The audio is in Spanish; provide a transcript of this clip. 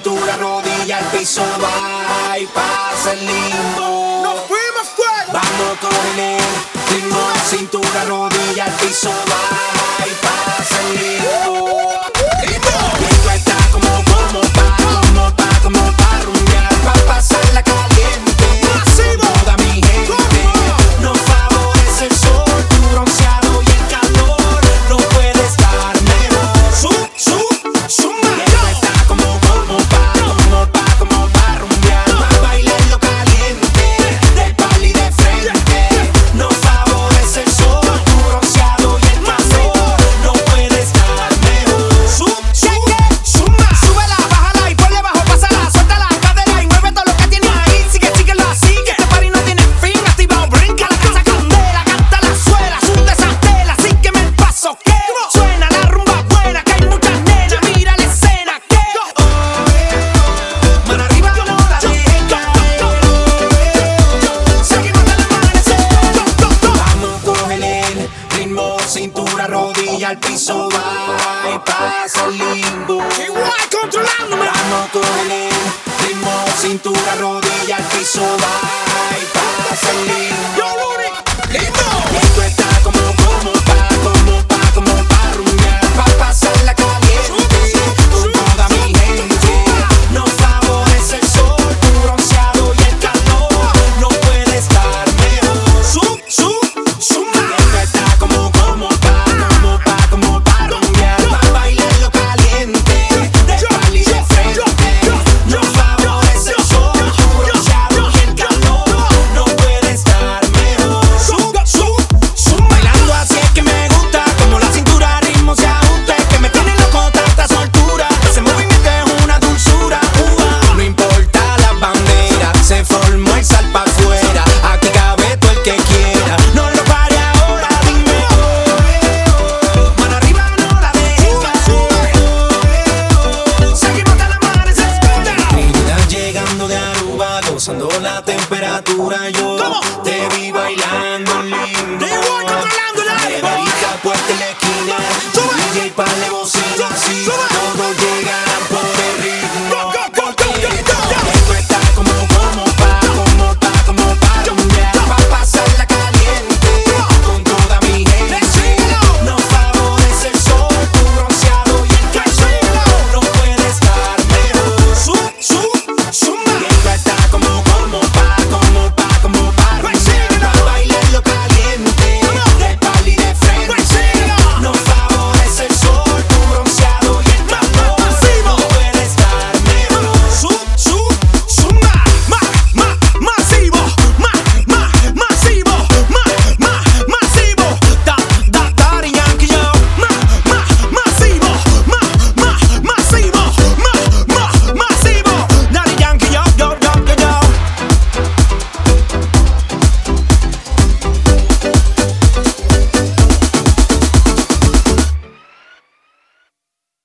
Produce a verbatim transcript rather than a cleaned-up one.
cintura, rodilla, al piso, va y pasa el limbo. ¡Nos fuimos fuera! Vamos con el ritmo, cintura, rodilla, al piso, va y pasa el limbo. Y esto está como, como pa, como pa, como pa rumbear, pa pasarla caliente. ¡Masivo! Toda mi gente, nos favorece el sol, tu bronceado y el calor, no puede estar mejor. ¡Sum, sum, suma! Y esto está como, como pa, como pa, como pa rumbear, pa bailarlo caliente, del pali de frente. Nos favorece el sol, tu bronceado y el calor, no puede estar mejor. ¡Sum, sum, suma! Súbela, bájala y ponle bajo, pásala, suelta la cadera y mueve todo lo que tienes ahí. Sigue, sigue, lo sigue. Este party no tiene fin, activado, brinca la casa candela, canta la suela, sunde esa tela, sígueme el paso que suena la rumba buena, que hay muchas nenas, mira la escena que mano arriba no la dejen caer. Seguimos hasta el amanecer. Vamos, cógele el ritmo, cintura, rodilla, al piso, va y pasa el limbo. Igual controlándome. Vamos, cógele el ritmo, cintura, rodilla, al piso, va y pasa el limbo. Yo, Luni, lindo. Y esto está como, como pa, como pa, como pa rumbear, pa pasarla caliente, con toda mi gente. Nos favorece el sol, tu bronceado y el calor, no puede estar mejor. Sum, sum, suma. Esto está como, como pa, como pa, como pa rumbear, pa bailarlo caliente, del pali de frente. Nos favorece el sol, tu bronceado y el calor, no puede estar mejor. Sum, sum, suma. Bailando así es que me gusta, como la cintura ritmo se ajusta, es que me tiene loco tanta soltura, ese movimiento es una dulzura. Uva. No importa las banderas, se formó el sal pa' afuera, aquí cabe todo el que quiera, no lo pare ahora, dime oh, oh. Mano arriba no la dejes caer. Seguimos hasta el amanecer. Trinidad llegando de Aruba, gozando la temperatura, yo